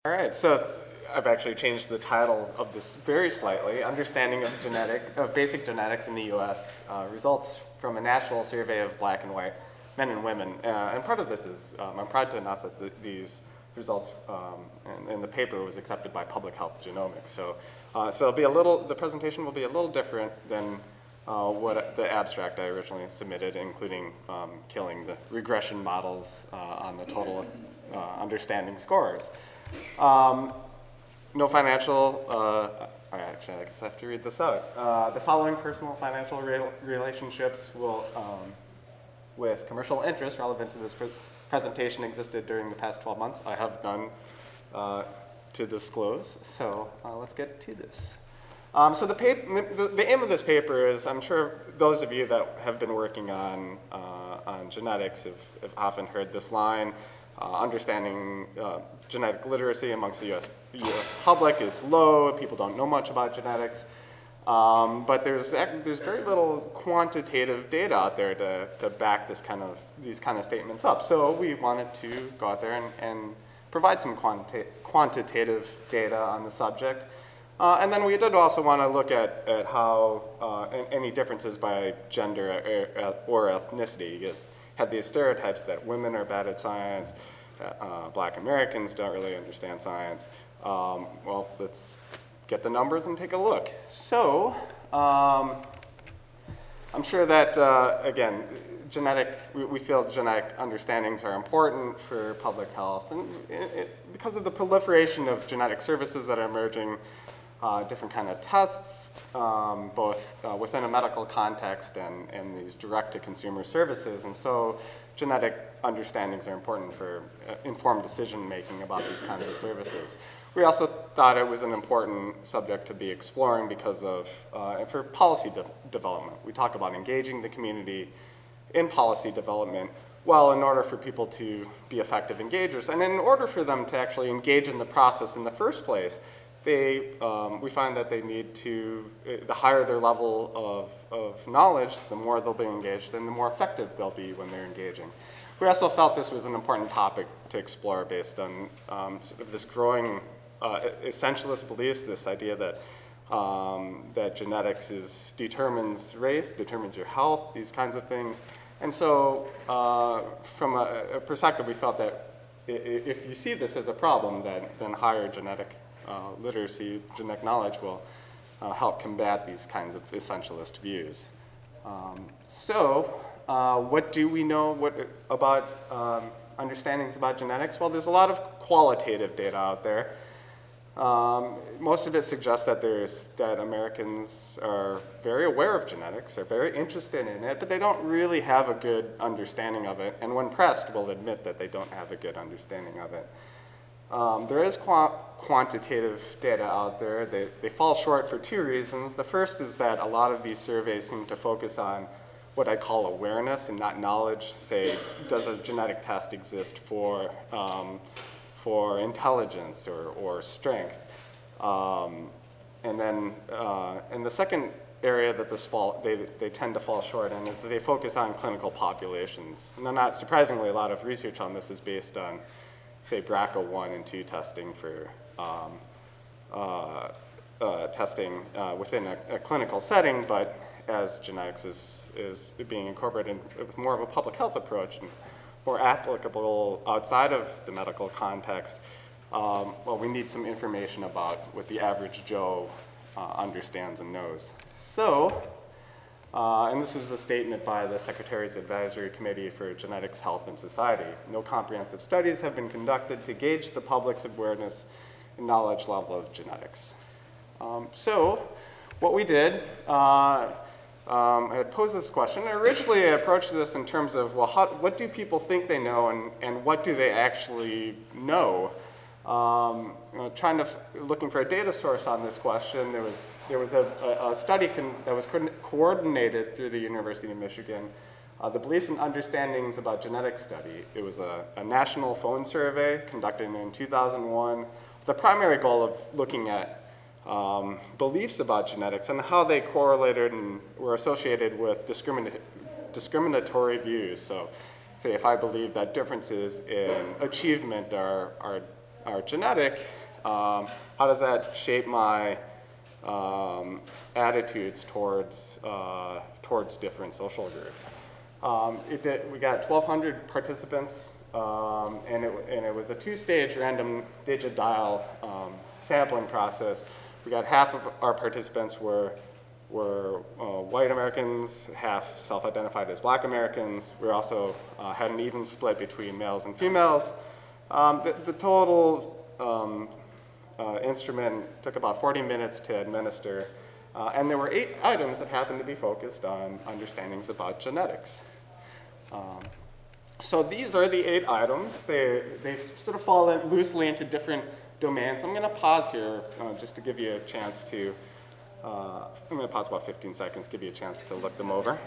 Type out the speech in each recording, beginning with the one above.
All right, so I've actually changed the title of this very slightly. Understanding of basic genetics in the U.S. Results from a national survey of black and white men and women. And part of this is, I'm proud to announce that these results and the paper was accepted by Public Health Genomics. So it'll be the presentation will be a little different than what the abstract I originally submitted, including killing the regression models on the total understanding scores. No financial, actually I guess I have to read this out. The following personal financial relationships with commercial interests relevant to this presentation existed during the past 12 months. I have none to disclose, so let's get to this. So the aim of this paper is, I'm sure those of you that have been working on genetics have often heard this line, understanding genetic literacy amongst the US public is low, people don't know much about genetics, but there's very little quantitative data out there to back these kind of statements up. So we wanted to go out there and provide some quantitative data on the subject. And then we did also want to look at how any differences by gender or ethnicity. You had these stereotypes that women are bad at science, black Americans don't really understand science. Well, let's get the numbers and take a look. So I'm sure that, again, we feel genetic understandings are important for public health, and because of the proliferation of genetic services that are emerging, different kind of tests, both within a medical context and these direct-to-consumer services. And so genetic understandings are important for informed decision-making about these kinds of services. We also thought it was an important subject to be exploring because of, for policy development. We talk about engaging the community in policy development. Well, in order for people to be effective engagers, and in order for them to actually engage in the process in the first place, we find that they need to, the higher their level of knowledge, the more they'll be engaged and the more effective they'll be when they're engaging. We also felt this was an important topic to explore based on sort of this growing essentialist beliefs, this idea that, that genetics determines race, determines your health, these kinds of things. And so from a perspective, we felt that if you see this as a problem, then higher genetic literacy, genetic knowledge will help combat these kinds of essentialist views. What do we know about understandings about genetics? Well, there's a lot of qualitative data out there. Most of it suggests that Americans are very aware of genetics, are very interested in it, but they don't really have a good understanding of it, and when pressed will admit that they don't have a good understanding of it. There is quantitative data out there. They fall short for two reasons. The first is that a lot of these surveys seem to focus on what I call awareness and not knowledge. Say, does a genetic test exist for intelligence or strength? And the second area that they tend to fall short in is that they focus on clinical populations. And not surprisingly, a lot of research on this is based on, say, BRCA1 and 2 testing for testing within a clinical setting, but as genetics is being incorporated with more of a public health approach and more applicable outside of the medical context, well, we need some information about what the average Joe understands and knows. So, and this was a statement by the Secretary's Advisory Committee for Genetics, Health, and Society. No comprehensive studies have been conducted to gauge the public's awareness and knowledge level of genetics. So what we did, I had posed this question. Originally, I approached this in terms of, well, what do people think they know and what do they actually know? Looking for a data source on this question, there was a study that was coordinated through the University of Michigan, the Beliefs and Understandings About Genetics Study. It was a national phone survey conducted in 2001 with the primary goal of looking at beliefs about genetics and how they correlated and were associated with discriminatory views. So, say if I believe that differences in achievement are are genetic, how does that shape my attitudes towards different social groups? We got 1,200 participants, and it was a two-stage random digit dial sampling process. We got half of our participants were white Americans, half self-identified as black Americans. We also had an even split between males and females. The total instrument took about 40 minutes to administer, and there were 8 items that happened to be focused on understandings about genetics. So these are the 8 items. They sort of fall loosely into different domains. I'm going to pause here just to give you a chance to, I'm going to pause about 15 seconds, give you a chance to look them over.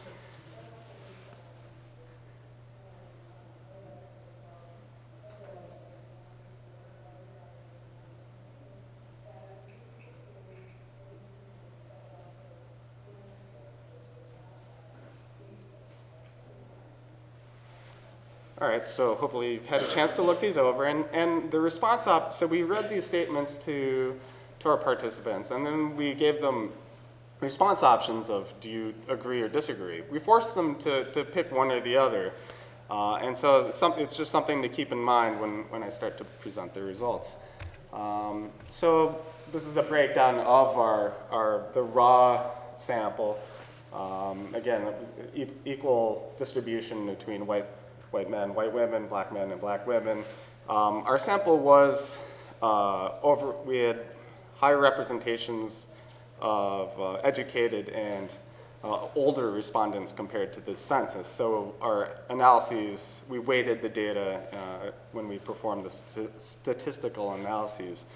All right, so hopefully you've had a chance to look these over. And the response so we read these statements to our participants, and then we gave them response options of do you agree or disagree. We forced them to pick one or the other. And so it's just something to keep in mind when I start to present the results. So this is a breakdown of the raw sample. Again, equal distribution between white men, white women, black men, and black women. Our sample was we had high representations of educated and older respondents compared to the census. So our analyses, we weighted the data when we performed the statistical analyses.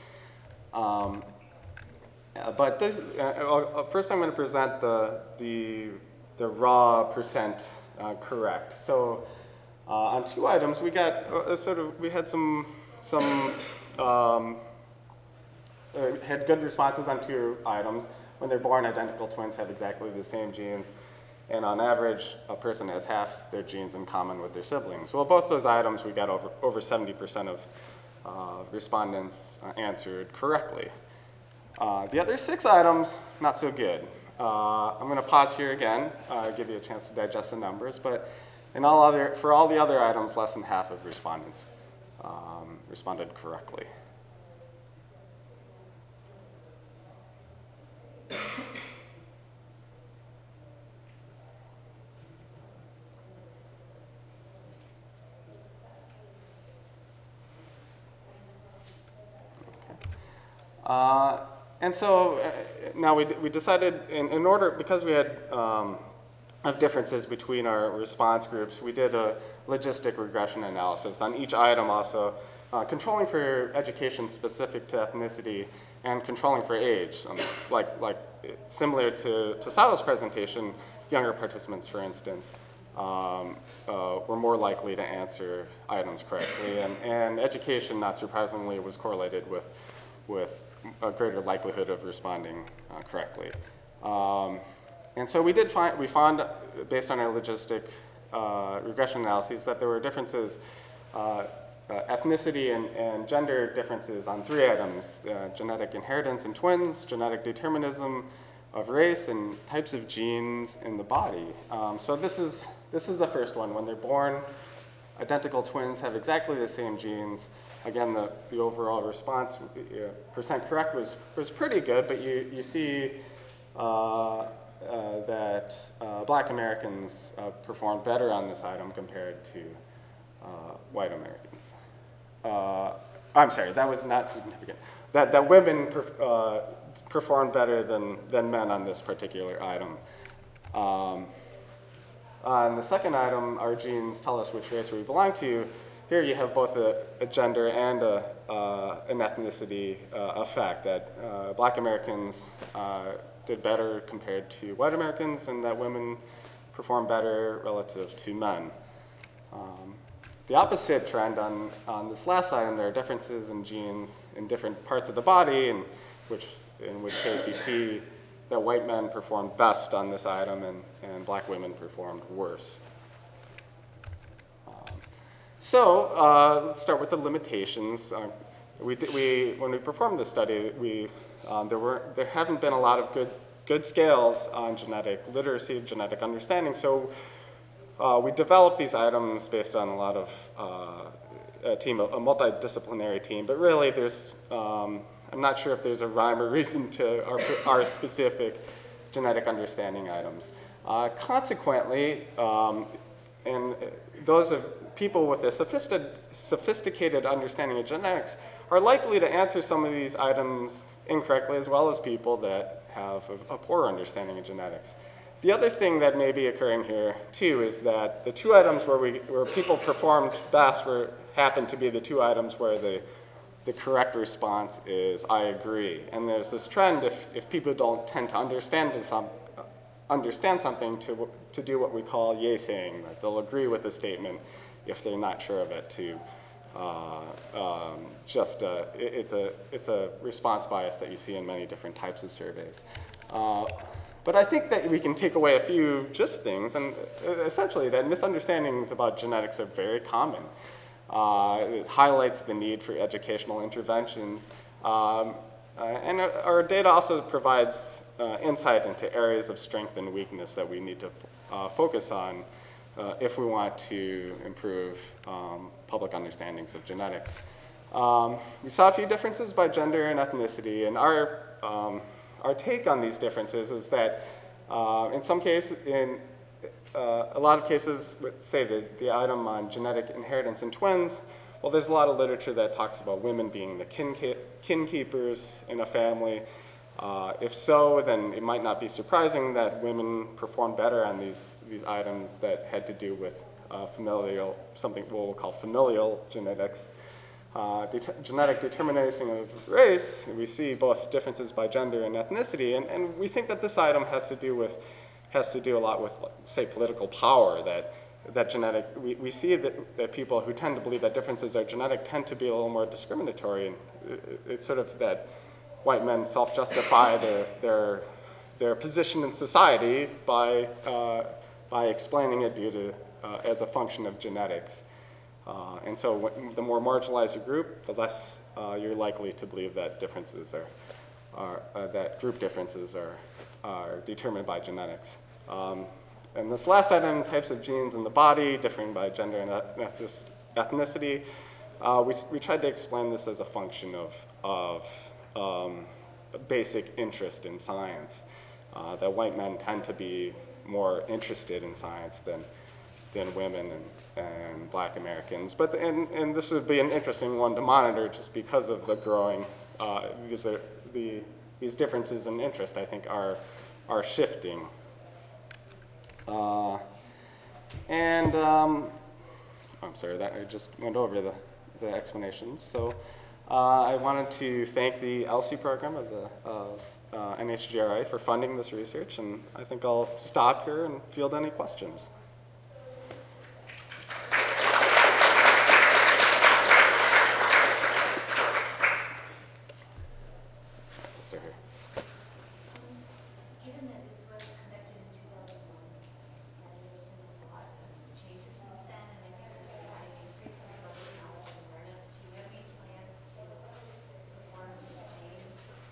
But this, first I'm going to present the raw percent correct. So on 2 items, we got we had had good responses on 2 items. When they're born, identical twins have exactly the same genes, and on average, a person has half their genes in common with their siblings. Well, both those items, we got over 70% of respondents answered correctly. The other 6 items, not so good. I'm going to pause here again, give you a chance to digest the numbers, but for all the other items, less than half of respondents responded correctly. And so now we decided in order, because we had of differences between our response groups, we did a logistic regression analysis on each item also, controlling for education specific to ethnicity and controlling for age. Similar to Sato's presentation, younger participants, for instance, were more likely to answer items correctly, and education, not surprisingly, was correlated with a greater likelihood of responding correctly. And so we found, based on our logistic regression analyses, that there were differences, ethnicity and gender differences on 3 items: genetic inheritance in twins, genetic determinism of race, and types of genes in the body. So this is the first one. When they're born, identical twins have exactly the same genes. Again, the overall response percent correct was pretty good, but you see that black Americans performed better on this item compared to white Americans. I'm sorry, that was not significant. That women performed better than men on this particular item. On the second item, our genes tell us which race we belong to. Here you have both a gender and an ethnicity effect, that black Americans did better compared to white Americans, and that women performed better relative to men. The opposite trend on this last item, there are differences in genes in different parts of the body, in which case you see that white men performed best on this item and black women performed worse. So let's start with the limitations. when we performed this study, there haven't been a lot of good scales on genetic literacy, genetic understanding. So we developed these items based on a lot of a multidisciplinary team. But really, I'm not sure if there's a rhyme or reason to our specific genetic understanding items. Consequently, and those of people with a sophisticated understanding of genetics are likely to answer some of these items incorrectly, as well as people that have a poor understanding of genetics. The other thing that may be occurring here, too, is that the two items where people performed best happened to be the two items where the correct response is I agree. And there's this trend, if people don't tend to understand something, to do what we call yay-saying. Like they'll agree with the statement if they're not sure of it. It's a response bias that you see in many different types of surveys. But I think that we can take away a few just things, and essentially that misunderstandings about genetics are very common. It highlights the need for educational interventions. And our data also provides insight into areas of strength and weakness that we need to focus on if we want to improve public understandings of genetics. We saw a few differences by gender and ethnicity, and our take on these differences is that in some cases, in a lot of cases, say the item on genetic inheritance in twins, well, there's a lot of literature that talks about women being the kin keepers in a family. If so, then it might not be surprising that women perform better on these items that had to do with something we'll call familial genetics. Genetic determination of race, we see both differences by gender and ethnicity, and we think that this item has to do a lot with, say, political power, we see that people who tend to believe that differences are genetic tend to be a little more discriminatory, and it's sort of that white men self-justify their position in society by explaining it as a function of genetics. And so the more marginalized your group, the less you're likely to believe that that group differences are determined by genetics. And this last item, types of genes in the body differing by gender and ethnicity, we tried to explain this as a function of basic interest in science. That white men tend to be more interested in science than women and black Americans. And this would be an interesting one to monitor just because of the growing, these differences in interest, I think, are shifting. I'm sorry, that I just went over the explanations. So I wanted to thank the ELSI program of NHGRI for funding this research, and I think I'll stop here and field any questions. Given that this was conducted in 2001, and there's been a lot of changes since then, and I think that we're having increasing level of knowledge and awareness, do you have any plans to perform the same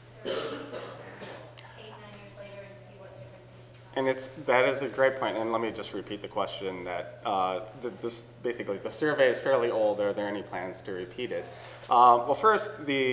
survey 8-9 years later and see what differences you find? And that is a great point, and let me just repeat the question that basically the survey is fairly old. Are there any plans to repeat it? Well, first,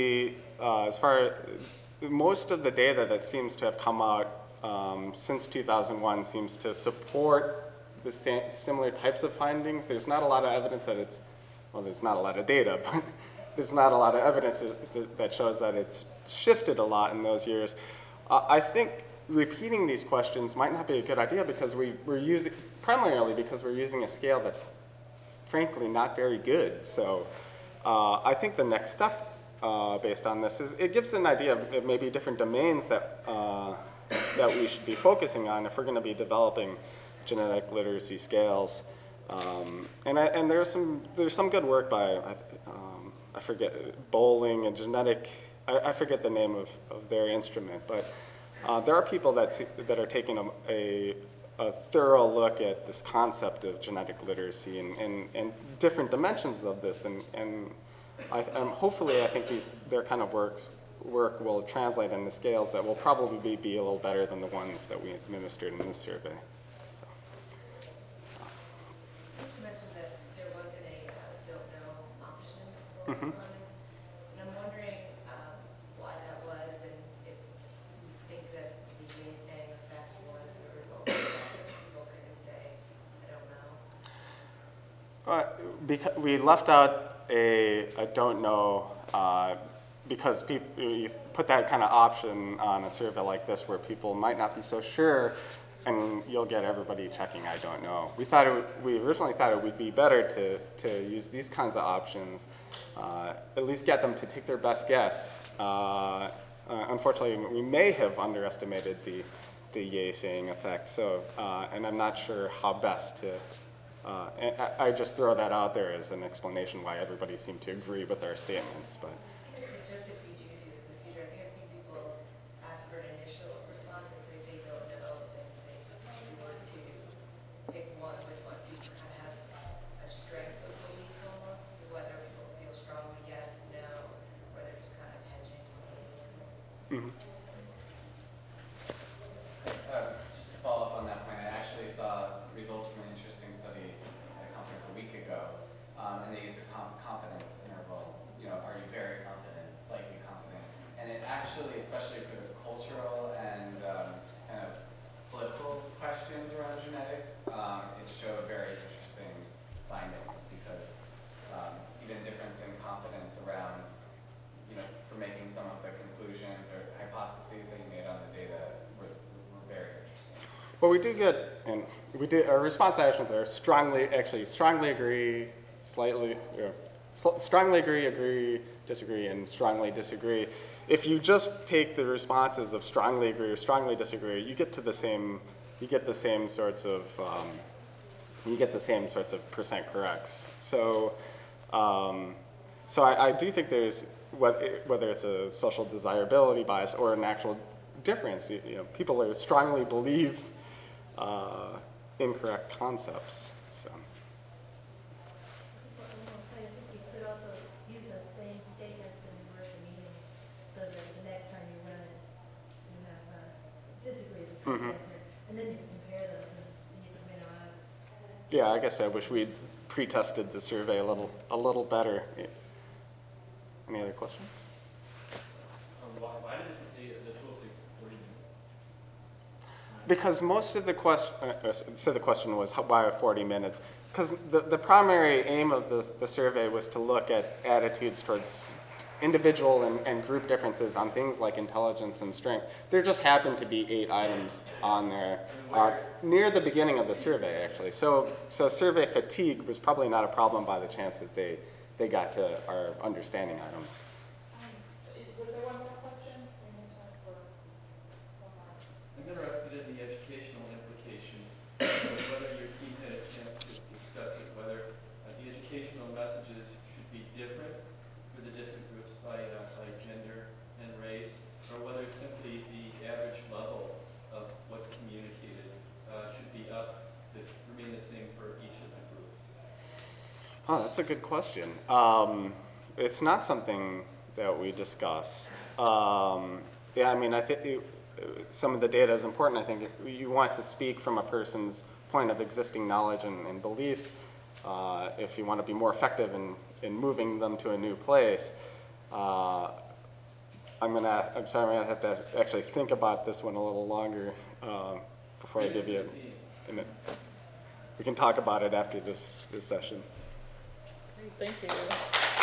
most of the data that seems to have come out since 2001 seems to support the similar types of findings. There's not a lot of evidence there's not a lot of data, but there's not a lot of evidence that shows that it's shifted a lot in those years. I think repeating these questions might not be a good idea because primarily because we're using a scale that's frankly not very good. So I think the next step based on this is it gives an idea of maybe different domains that we should be focusing on if we're going to be developing genetic literacy scales. And there's some good work by I forget Bowling and genetic. I forget the name of their instrument, but there are people that are taking a thorough look at this concept of genetic literacy and different dimensions of this, and hopefully I think their kind of work will translate into scales that will probably be a little better than the ones that we administered in this survey. So. You mentioned that there wasn't a don't know option for Mm-hmm. respondents, and I'm wondering why that was, and if you think that the saying effect was the result of that people couldn't say, I don't know. Because we left out a don't know because you put that kind of option on a survey like this where people might not be so sure, and you'll get everybody checking I don't know. We originally thought it would be better to use these kinds of options, at least get them to take their best guess. Unfortunately, we may have underestimated the yay saying effect. So, and I'm not sure how best to. I just throw that out there as an explanation why everybody seemed to agree with our statements. But Just if we do do this in the future, I think I've seen people ask for an initial response. If they say don't know, then say if you were to pick one, which one? So you can kind of have a strength of belief almost, whether people feel strongly yes, no, or they're just kind of hedging. mm-hmm. Just to follow up on that point, I actually saw results from an interesting study at a conference a week ago, and they used a confidence interval. You know, are you very confident, slightly confident? And it actually, especially for the cultural and kind of political questions around genetics, it showed very interesting findings because even difference in confidence around, you know, for making some of the conclusions or hypotheses that you made on the data were very interesting. Well, we do get, and our response actions are strongly agree, slightly, strongly agree, disagree, and strongly disagree. If you just take the responses of strongly agree or strongly disagree, you get the same sorts of percent corrects. So, so I do think there's, whether it's a social desirability bias or an actual difference, you know, people are strongly believe incorrect concepts. So. I think you could also use the same statements in reverse meaning, so that the next time you run it, you have disagree with the Mm-hmm. answer, and then you can compare them, and you can win out. Yeah, I guess I wish we'd pre-tested the survey a little better. Any other questions? Why did the tool take 40 minutes? Because most of the question, so the question was why 40 minutes? Because the primary aim of the survey was to look at attitudes towards individual and group differences on things like intelligence and strength. There just happened to be 8 items on there near the beginning of the survey, actually. So survey fatigue was probably not a problem by the chance that they got to our understanding items. Was there one more question? We have time for one more. I'm interested in the educational implication, whether your team had a chance to discuss it, whether the educational messages should be different for the different groups by gender and race, or whether simply the average level of what's communicated should be up, that remain the same for each of the groups. Oh, that's a good question. It's not something that we discussed. Yeah, I mean, I think some of the data is important. I think you want to speak from a person's point of existing knowledge and beliefs if you want to be more effective in moving them to a new place. I'm sorry, I'm gonna have to actually think about this one a little longer before I give you a minute. We can talk about it after this session. Great, thank you.